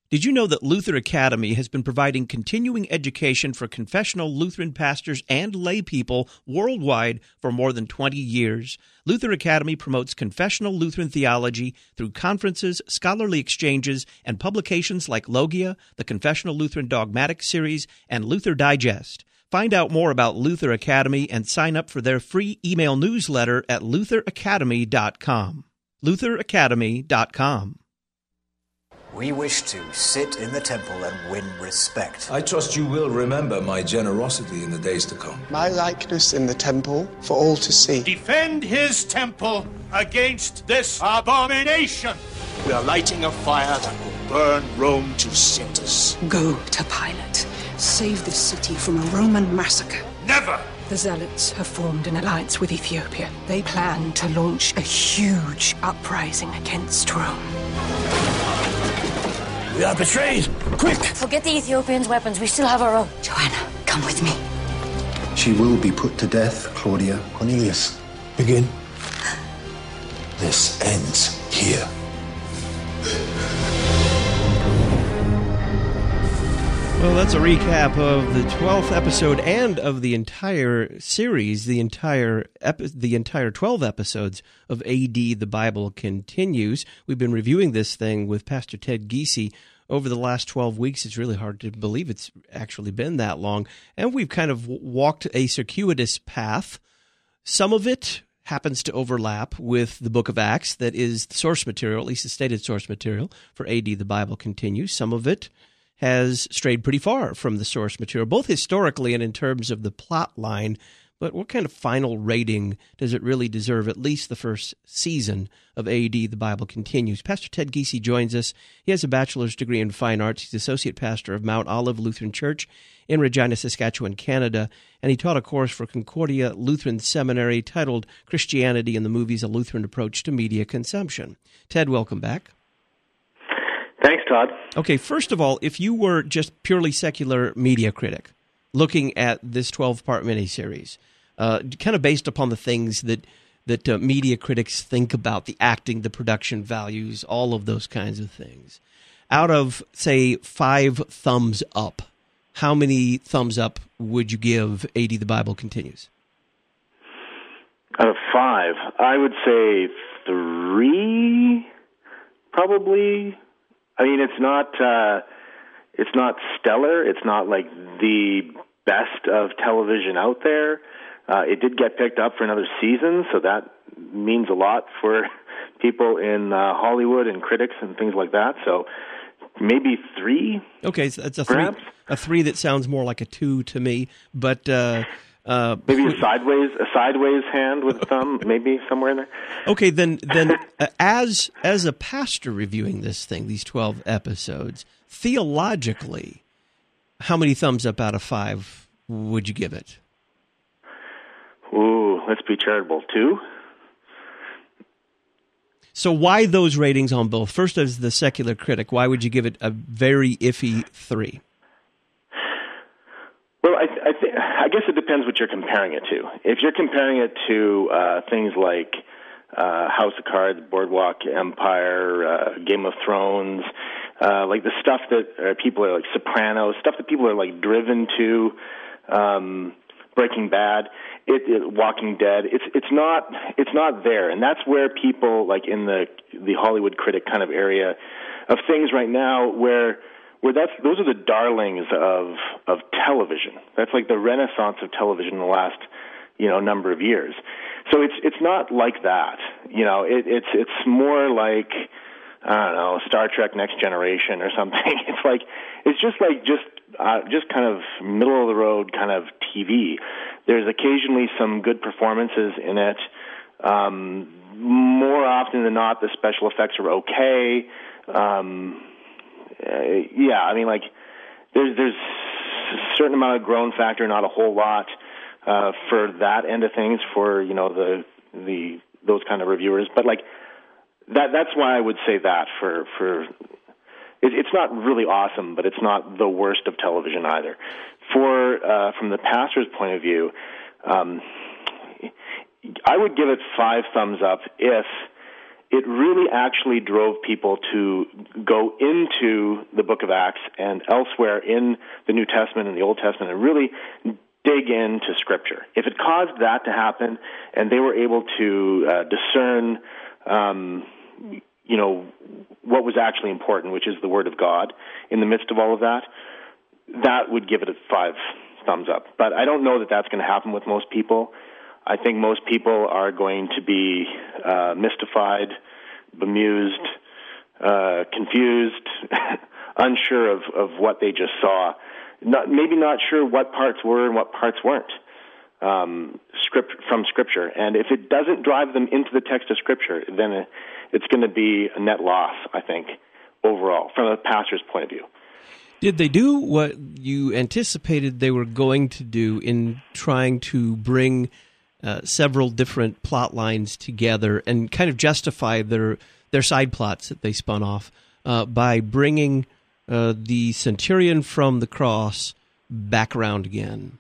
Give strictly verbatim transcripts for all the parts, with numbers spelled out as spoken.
Did you know that Luther Academy has been providing continuing education for confessional Lutheran pastors and lay people worldwide for more than twenty years? Luther Academy promotes confessional Lutheran theology through conferences, scholarly exchanges, and publications like Logia, the Confessional Lutheran Dogmatic Series, and Luther Digest. Find out more about Luther Academy and sign up for their free email newsletter at luther academy dot com. luther academy dot com. We wish to sit in the temple and win respect. I trust you will remember my generosity in the days to come. My likeness in the temple for all to see. Defend his temple against this abomination. We are lighting a fire that will burn Rome to cinders. Go to Pilate. Save this city from a Roman massacre. Never! The Zealots have formed an alliance with Ethiopia. They plan to launch a huge uprising against Rome. We are betrayed! Quick! Forget the Ethiopians' weapons. We still have our own. Joanna, come with me. She will be put to death, Claudia. Cornelius, begin. This ends here. Well, that's a recap of the twelfth episode and of the entire series, the entire epi- the entire twelve episodes of A D The Bible Continues. We've been reviewing this thing with Pastor Ted Giese over the last twelve weeks. It's really hard to believe it's actually been that long. And we've kind of walked a circuitous path. Some of it happens to overlap with the book of Acts that is the source material, at least the stated source material for A D The Bible Continues. Some of it has strayed pretty far from the source material, both historically and in terms of the plot line. But what kind of final rating does it really deserve, at least the first season of A D The Bible Continues? Pastor Ted Giese joins us. He has a bachelor's degree in fine arts. He's associate pastor of Mount Olive Lutheran Church in Regina, Saskatchewan, Canada, and he taught a course for Concordia Lutheran Seminary titled Christianity in the Movies, A Lutheran Approach to Media Consumption. Ted, welcome back. Thanks, Todd. Okay, first of all, if you were just purely secular media critic looking at this twelve-part miniseries, uh, kind of based upon the things that that uh, media critics think about, the acting, the production values, all of those kinds of things, out of, say, five thumbs up, how many thumbs up would you give A D The Bible Continues? Out of five, I would say three, probably. I mean, it's not uh, it's not stellar. It's not like the best of television out there. Uh, it did get picked up for another season, so that means a lot for people in uh, Hollywood and critics and things like that. So maybe three. Okay, so that's a perhaps? three. A three that sounds more like a two to me, but uh, uh, maybe a sideways a sideways hand with a thumb, maybe somewhere in there. Okay, then then uh, as as a pastor reviewing this thing, these twelve episodes, theologically, how many thumbs up out of five would you give it? Ooh, let's be charitable. Two. So why those ratings on both? First, as the secular critic, why would you give it a very iffy three? Well, I, I, th- I guess it depends what you're comparing it to. If you're comparing it to uh, things like uh, House of Cards, Boardwalk Empire, uh, Game of Thrones, uh, like the stuff that uh, people are like Sopranos, stuff that people are like driven to, um, Breaking Bad, it, it, Walking Dead. It's it's not it's not there, and that's where people like in the the Hollywood critic kind of area of things right now where. Where that's those are the darlings of of television. That's like the renaissance of television in the last, you know, number of years. So it's it's not like that. You know, it, it's it's more like I don't know, Star Trek Next Generation or something. It's like it's just like just uh, just kind of middle of the road kind of T V. There's occasionally some good performances in it. Um, more often than not, the special effects are okay. Um, Uh, yeah, I mean, like, there's there's a certain amount of groan factor, not a whole lot uh, for that end of things for you know the the those kind of reviewers. But like that, that's why I would say that for for it, it's not really awesome, but it's not the worst of television either. For uh, from the pastor's point of view, um, I would give it five thumbs up if it really actually drove people to go into the book of Acts and elsewhere in the New Testament and the Old Testament and really dig into Scripture. If it caused that to happen and they were able to uh, discern, um, you know, what was actually important, which is the Word of God, in the midst of all of that, that would give it a five thumbs up. But I don't know that that's going to happen with most people. I think most people are going to be uh, mystified, bemused, uh, confused, unsure of, of what they just saw. Not, maybe not sure what parts were and what parts weren't um, script, from Scripture. And if it doesn't drive them into the text of Scripture, then it's going to be a net loss, I think, overall, from a pastor's point of view. Did they do what you anticipated they were going to do in trying to bring uh, several different plot lines together and kind of justify their their side plots that they spun off uh, by bringing uh, the centurion from the cross back around again?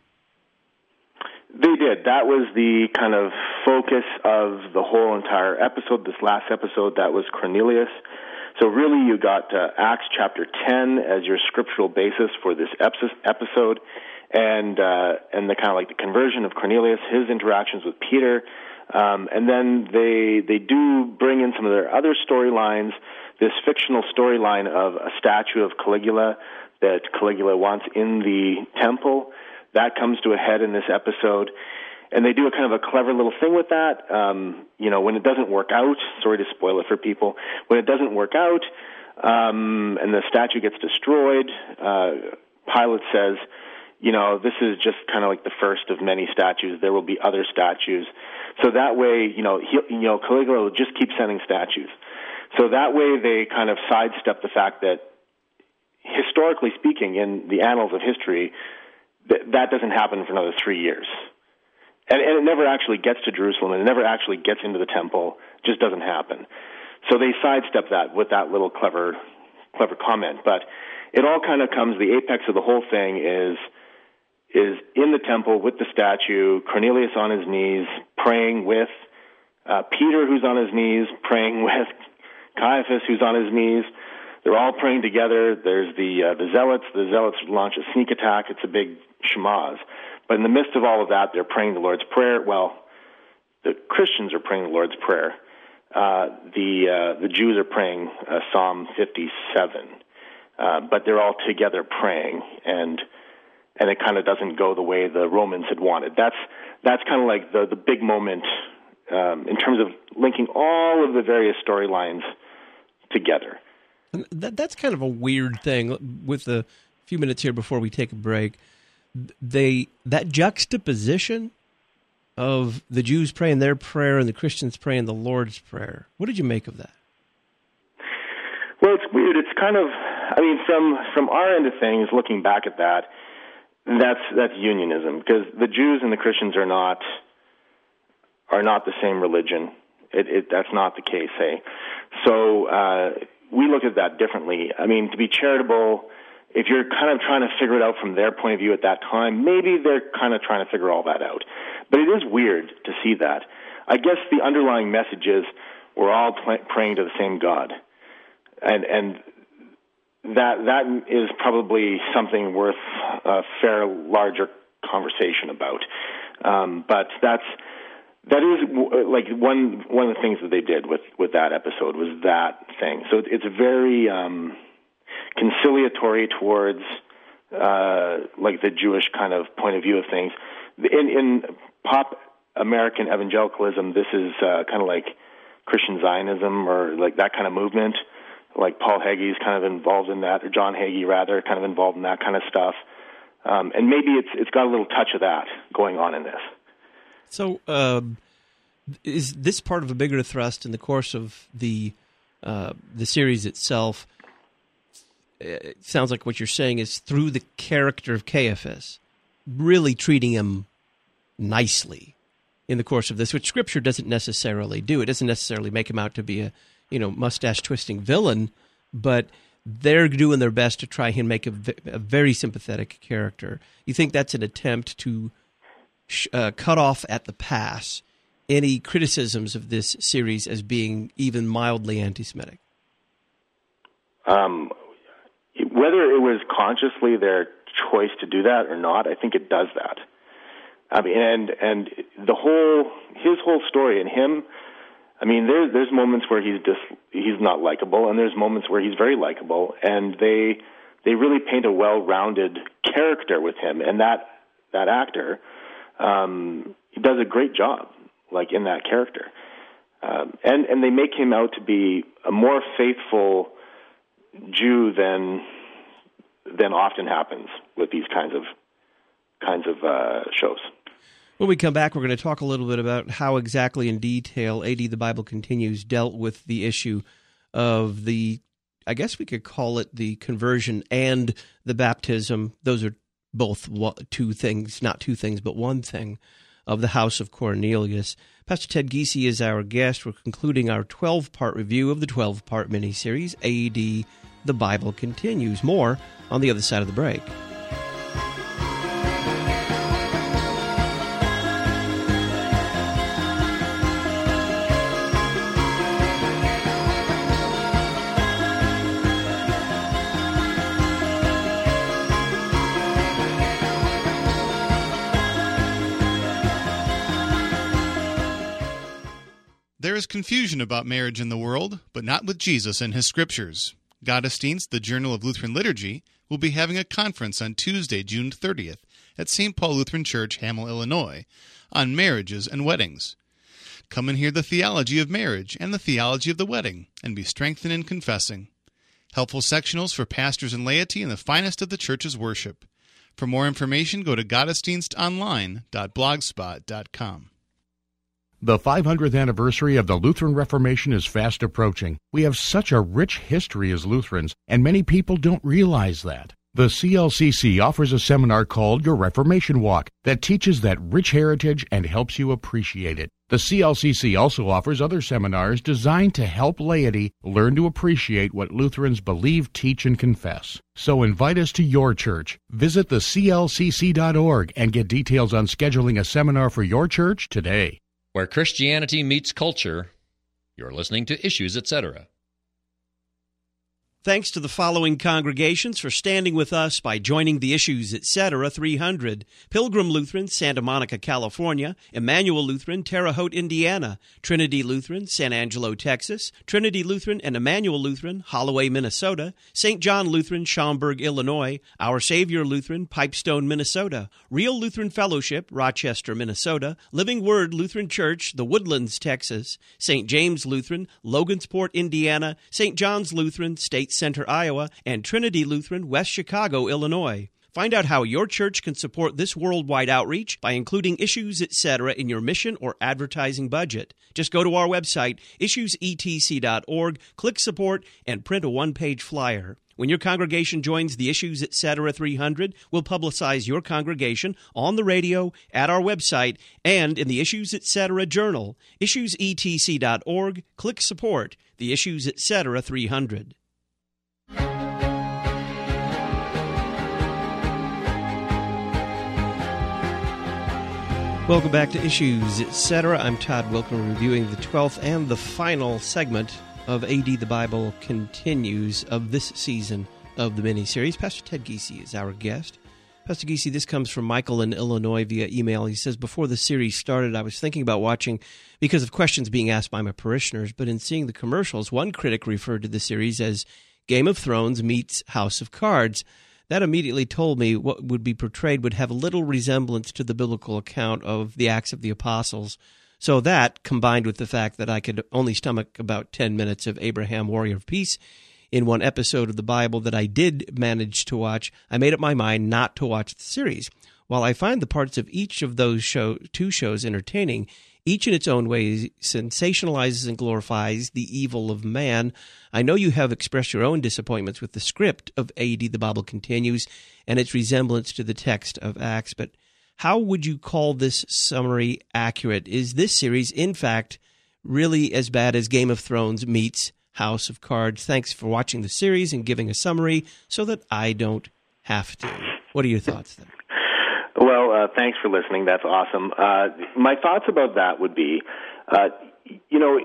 They did. That was the kind of focus of the whole entire episode, this last episode. That was Cornelius. So really you got uh, Acts chapter ten as your scriptural basis for this episode, and uh, and the kind of like the conversion of Cornelius, his interactions with Peter, um, and then they they do bring in some of their other storylines, this fictional storyline of a statue of Caligula that Caligula wants in the temple. That comes to a head in this episode. And they do a kind of a clever little thing with that. Um, you know, when it doesn't work out, sorry to spoil it for people, when it doesn't work out um, and the statue gets destroyed, uh, Pilate says, you know, this is just kind of like the first of many statues. There will be other statues. So that way, you know, he, you know, Caligula will just keep sending statues. So that way they kind of sidestep the fact that, historically speaking, in the annals of history, that, that doesn't happen for another three years. And, and it never actually gets to Jerusalem, and it never actually gets into the temple. It just doesn't happen. So they sidestep that with that little clever, clever comment. But it all kind of comes, the apex of the whole thing is, is in the temple with the statue, Cornelius on his knees, praying with uh, Peter, who's on his knees, praying with Caiaphas, who's on his knees. They're all praying together. There's the uh, the zealots. The zealots launch a sneak attack. It's a big shemaz. But in the midst of all of that, they're praying the Lord's Prayer. Well, the Christians are praying the Lord's Prayer. Uh, the uh, the Jews are praying uh, Psalm fifty-seven. Uh, but they're all together praying, and and it kind of doesn't go the way the Romans had wanted. That's that's kind of like the, the big moment um, in terms of linking all of the various storylines together. That, that's kind of a weird thing. With the few minutes here before we take a break, they that juxtaposition of the Jews praying their prayer and the Christians praying the Lord's Prayer. What did you make of that? Well, it's weird. It's kind of, I mean, from from our end of things, looking back at that, that's that's unionism, because the Jews and the Christians are not are not the same religion. It, it that's not the case, hey. So uh, we look at that differently. I mean, to be charitable, if you're kind of trying to figure it out from their point of view at that time, maybe they're kind of trying to figure all that out. But it is weird to see that. I guess the underlying message is we're all pl- praying to the same God. And and that that is probably something worth a fair larger conversation about. Um, but that's that is like one one of the things that they did with, with that episode was that thing. So it's very um, conciliatory towards uh, like the Jewish kind of point of view of things. In, in pop American evangelicalism, this is uh, kind of like Christian Zionism or like that kind of movement. Like Paul Hagee's kind of involved in that, or John Hagee rather, kind of involved in that kind of stuff. Um, and maybe it's it's got a little touch of that going on in this. So um, is this part of a bigger thrust in the course of the uh, the series itself? It sounds like what you're saying is through the character of Caiaphas, really treating him nicely in the course of this, which Scripture doesn't necessarily do. It doesn't necessarily make him out to be a you know, mustache-twisting villain, but they're doing their best to try and make a, a very sympathetic character. You think that's an attempt to sh- uh, cut off at the pass any criticisms of this series as being even mildly anti-Semitic? Um, whether it was consciously their choice to do that or not, I think it does that. I mean, and and the whole his whole story and him. I mean, there's there's moments where he's just he's not likable, and there's moments where he's very likable, and they they really paint a well-rounded character with him, and that that actor um, he does a great job, like in that character, um, and and they make him out to be a more faithful Jew than than often happens with these kinds of kinds of uh, shows. When we come back, we're going to talk a little bit about how exactly in detail A D The Bible Continues dealt with the issue of the, I guess we could call it the conversion and the baptism. Those are both two things, not two things, but one thing, of the house of Cornelius. Pastor Ted Giese is our guest. We're concluding our twelve-part review of the twelve-part miniseries, A D The Bible Continues. More on the other side of the break. There is confusion about marriage in the world, but not with Jesus and his scriptures. Gottesdienst, the Journal of Lutheran Liturgy, will be having a conference on Tuesday, June thirtieth, at Saint Paul Lutheran Church, Hamel, Illinois, on marriages and weddings. Come and hear the theology of marriage and the theology of the wedding, and be strengthened in confessing. Helpful sectionals for pastors and laity in the finest of the church's worship. For more information, go to gottesdienst online dot blogspot dot com. The five hundredth anniversary of the Lutheran Reformation is fast approaching. We have such a rich history as Lutherans, and many people don't realize that. The C L C C offers a seminar called Your Reformation Walk that teaches that rich heritage and helps you appreciate it. The C L C C also offers other seminars designed to help laity learn to appreciate what Lutherans believe, teach, and confess. So invite us to your church. Visit the C L C C dot org and get details on scheduling a seminar for your church today. Where Christianity meets culture, you're listening to Issues, et cetera. Thanks to the following congregations for standing with us by joining the Issues, et cetera three hundred. Pilgrim Lutheran, Santa Monica, California. Emmanuel Lutheran, Terre Haute, Indiana. Trinity Lutheran, San Angelo, Texas. Trinity Lutheran and Emmanuel Lutheran, Holloway, Minnesota. Saint John Lutheran, Schaumburg, Illinois. Our Savior Lutheran, Pipestone, Minnesota. Real Lutheran Fellowship, Rochester, Minnesota. Living Word Lutheran Church, The Woodlands, Texas. Saint James Lutheran, Logansport, Indiana. Saint John's Lutheran, State Center, Iowa, and Trinity Lutheran, West Chicago, Illinois. Find out how your church can support this worldwide outreach by including Issues, et cetera in your mission or advertising budget. Just go to our website, issues e t c dot org, click Support, and print a one-page flyer. When your congregation joins the Issues, et cetera three hundred, we'll publicize your congregation on the radio, at our website, and in the Issues, et cetera Journal. issues e t c dot org, click Support, the Issues, et cetera three hundred. Welcome back to Issues, et cetera. I'm Todd Wilken, reviewing the twelfth and the final segment of A D The Bible Continues of this season of the miniseries. Pastor Ted Giese is our guest. Pastor Giese, this comes from Michael in Illinois via email. He says, before the series started, I was thinking about watching because of questions being asked by my parishioners, but in seeing the commercials, one critic referred to the series as Game of Thrones meets House of Cards. That immediately told me what would be portrayed would have little resemblance to the biblical account of the Acts of the Apostles. So that, combined with the fact that I could only stomach about ten minutes of Abraham, Warrior of Peace, in one episode of the Bible that I did manage to watch, I made up my mind not to watch the series. While I find the parts of each of those show, two shows entertaining, each in its own way sensationalizes and glorifies the evil of man. I know you have expressed your own disappointments with the script of A D The Bible Continues and its resemblance to the text of Acts, but how would you call this summary accurate? Is this series, in fact, really as bad as Game of Thrones meets House of Cards? Thanks for watching the series and giving a summary so that I don't have to. What are your thoughts there? Well, uh, thanks for listening. That's awesome. Uh, my thoughts about that would be, uh, you know,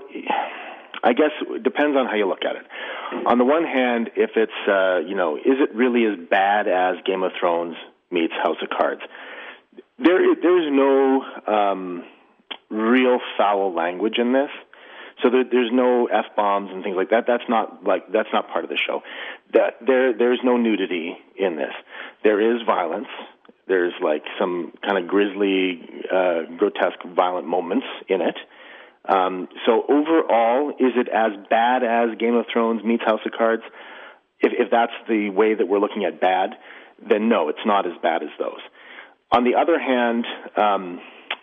I guess it depends on how you look at it. On the one hand, if it's, uh, you know, is it really as bad as Game of Thrones meets House of Cards? There, there's no um, real foul language in this. So there, there's no F-bombs and things like that. That's not like that's not part of the show. That there there's no nudity in this. There is violence. There's like some kind of grisly, uh, grotesque, violent moments in it. Um, so overall, is it as bad as Game of Thrones meets House of Cards? If, if that's the way that we're looking at bad, then no, it's not as bad as those. On the other hand, um,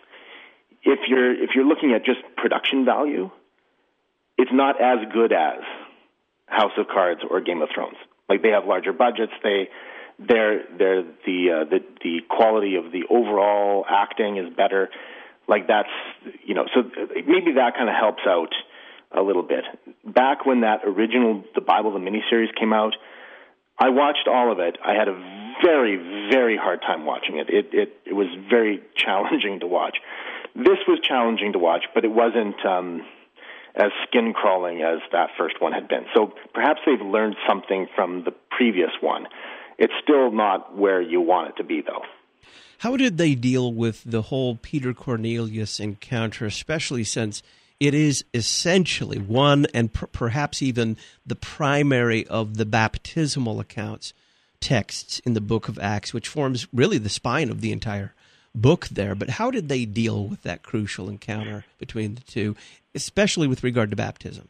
if you're if you're looking at just production value, it's not as good as House of Cards or Game of Thrones. Like, they have larger budgets. They, they're, they're the, uh, the the quality of the overall acting is better. Like, that's, you know, so maybe that kind of helps out a little bit. Back when that original The Bible, the miniseries came out, I watched all of it. I had a very, very hard time watching it. It it, it was very challenging to watch. This was challenging to watch, but it wasn't Um, as skin-crawling as that first one had been. So perhaps they've learned something from the previous one. It's still not where you want it to be, though. How did they deal with the whole Peter Cornelius encounter, especially since it is essentially one and per- perhaps even the primary of the baptismal accounts, texts in the book of Acts, which forms really the spine of the entire book there? But how did they deal with that crucial encounter between the two, especially with regard to baptism?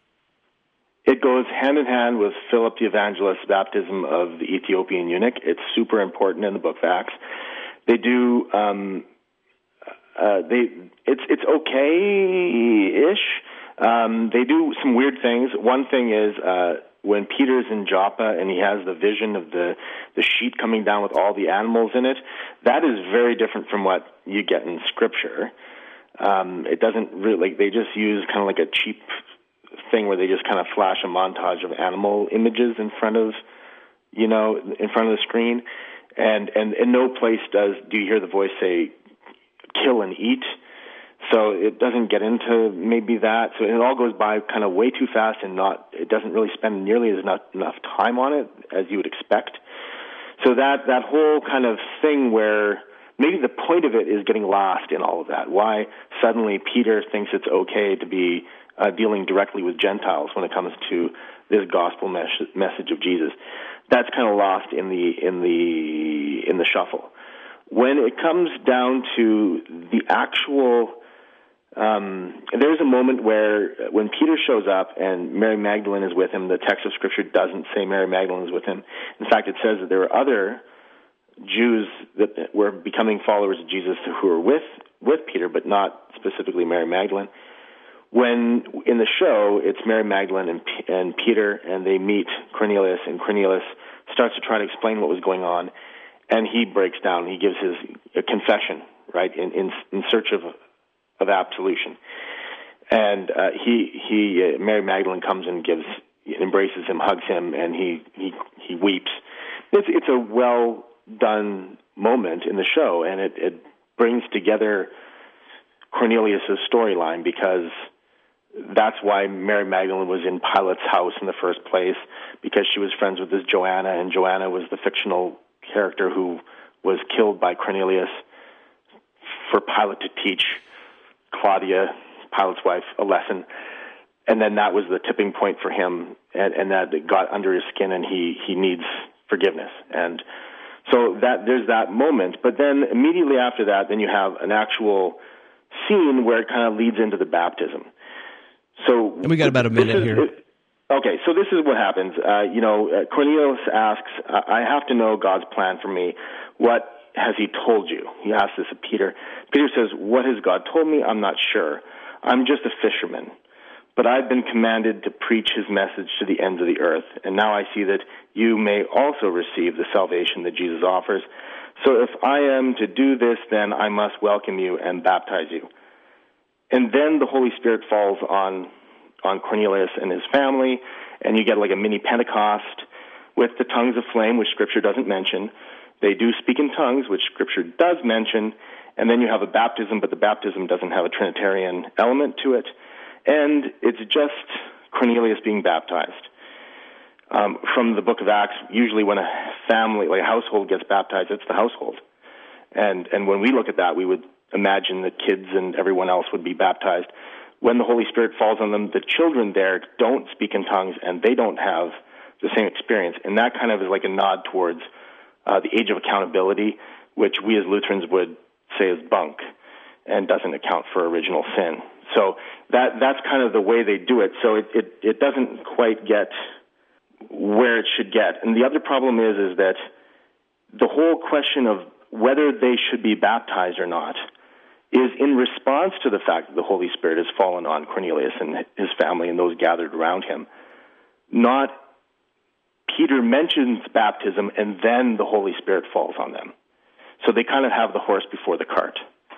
It goes hand in hand with Philip the Evangelist's baptism of the Ethiopian eunuch. It's super important in the book of Acts. They do, um, uh, they, it's, it's okay-ish. Um, they do some weird things. One thing is, uh, when Peter's in Joppa and he has the vision of the, the sheet coming down with all the animals in it, that is very different from what you get in Scripture. Um, it doesn't really, like, they just use kind of like a cheap thing where they just kind of flash a montage of animal images in front of, you know, in front of the screen. And, and in no place does, do you hear the voice say, kill and eat. So it doesn't get into maybe that. So it all goes by kind of way too fast, and not, it doesn't really spend nearly as enough, enough time on it as you would expect. So that, that whole kind of thing where maybe the point of it is getting lost in all of that. Why suddenly Peter thinks it's okay to be uh, dealing directly with Gentiles when it comes to this gospel mes- message of Jesus. That's kind of lost in the, in the, in the shuffle. When it comes down to the actual, um, there's a moment where when Peter shows up and Mary Magdalene is with him, the text of Scripture doesn't say Mary Magdalene is with him. In fact, it says that there were other Jews that were becoming followers of Jesus who were with, with Peter, but not specifically Mary Magdalene. When in the show, it's Mary Magdalene and, and Peter, and they meet Cornelius, and Cornelius starts to try to explain what was going on. And he breaks down. He gives his a confession, right, in in, in search of of absolution. And uh, he he uh, Mary Magdalene comes and gives embraces him, hugs him, and he he he weeps. It's it's a well done moment in the show, and it, it brings together Cornelius's storyline, because that's why Mary Magdalene was in Pilate's house in the first place, because she was friends with this Joanna, and Joanna was the fictional character who was killed by Cornelius for Pilate to teach Claudia, Pilate's wife, a lesson. And then that was the tipping point for him, and, and that it got under his skin, and he, he needs forgiveness. And so that there's that moment. But then immediately after that, then you have an actual scene where it kind of leads into the baptism. So and we got about a minute is, here. It, Okay, so this is what happens. Uh, you know, uh, Cornelius asks, I have to know God's plan for me. What has he told you? He asks this of Peter. Peter says, what has God told me? I'm not sure. I'm just a fisherman. But I've been commanded to preach his message to the ends of the earth. And now I see that you may also receive the salvation that Jesus offers. So if I am to do this, then I must welcome you and baptize you. And then the Holy Spirit falls on on Cornelius and his family, and you get like a mini Pentecost with the tongues of flame, which Scripture doesn't mention. They do speak in tongues, which Scripture does mention, and then you have a baptism, but the baptism doesn't have a Trinitarian element to it, and it's just Cornelius being baptized. Um, from the book of Acts, usually when a family, like a household gets baptized, it's the household. And and when we look at that, we would imagine that kids and everyone else would be baptized. When the Holy Spirit falls on them, the children there don't speak in tongues, and they don't have the same experience. And that kind of is like a nod towards uh, the age of accountability, which we as Lutherans would say is bunk and doesn't account for original sin. So that that's kind of the way they do it. So it, it, it doesn't quite get where it should get. And the other problem is is that the whole question of whether they should be baptized or not is in response to the fact that the Holy Spirit has fallen on Cornelius and his family and those gathered around him. Not Peter mentions baptism and then the Holy Spirit falls on them. So they kind of have the horse before the cart.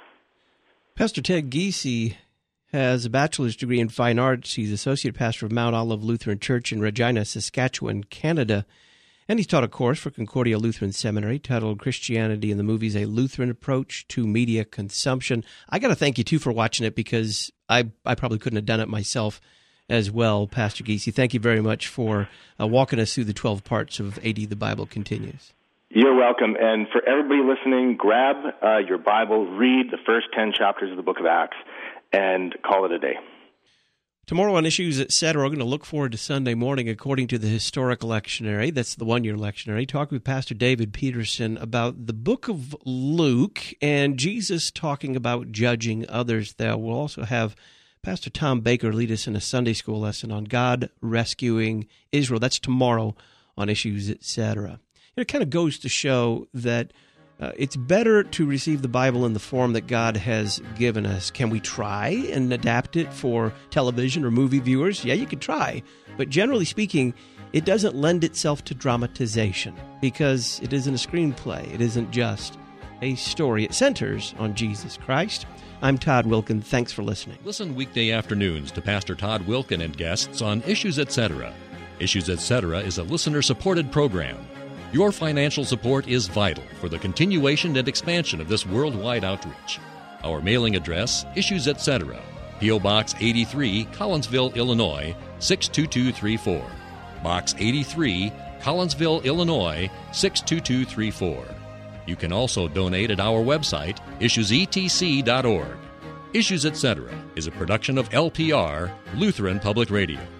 Pastor Ted Giese has a bachelor's degree in fine arts. He's associate pastor of Mount Olive Lutheran Church in Regina, Saskatchewan, Canada. And he's taught a course for Concordia Lutheran Seminary titled Christianity in the Movies, A Lutheran Approach to Media Consumption. I got to thank you, too, for watching it because I, I probably couldn't have done it myself as well, Pastor Giese. Thank you very much for uh, walking us through the twelve parts of A D The Bible Continues. You're welcome. And for everybody listening, grab uh, your Bible, read the first ten chapters of the book of Acts, and call it a day. Tomorrow on Issues, et cetera, we're going to look forward to Sunday morning according to the Historic Lectionary. That's the one-year lectionary. Talk with Pastor David Peterson about the book of Luke and Jesus talking about judging others there. We'll also have Pastor Tom Baker lead us in a Sunday school lesson on God rescuing Israel. That's tomorrow on Issues, et cetera. It kind of goes to show that Uh, it's better to receive the Bible in the form that God has given us. Can we try and adapt it for television or movie viewers? Yeah, you can try. But generally speaking, it doesn't lend itself to dramatization because it isn't a screenplay. It isn't just a story. It centers on Jesus Christ. I'm Todd Wilken. Thanks for listening. Listen weekday afternoons to Pastor Todd Wilken and guests on Issues, et cetera. Issues, et cetera is a listener-supported program. Your financial support is vital for the continuation and expansion of this worldwide outreach. Our mailing address, Issues, et cetera. P O. Box eighty-three, Collinsville, Illinois, six two two three four. Box eighty-three, Collinsville, Illinois, six two two three four. You can also donate at our website, issues e t c dot org. Issues, et cetera is a production of L P R, Lutheran Public Radio.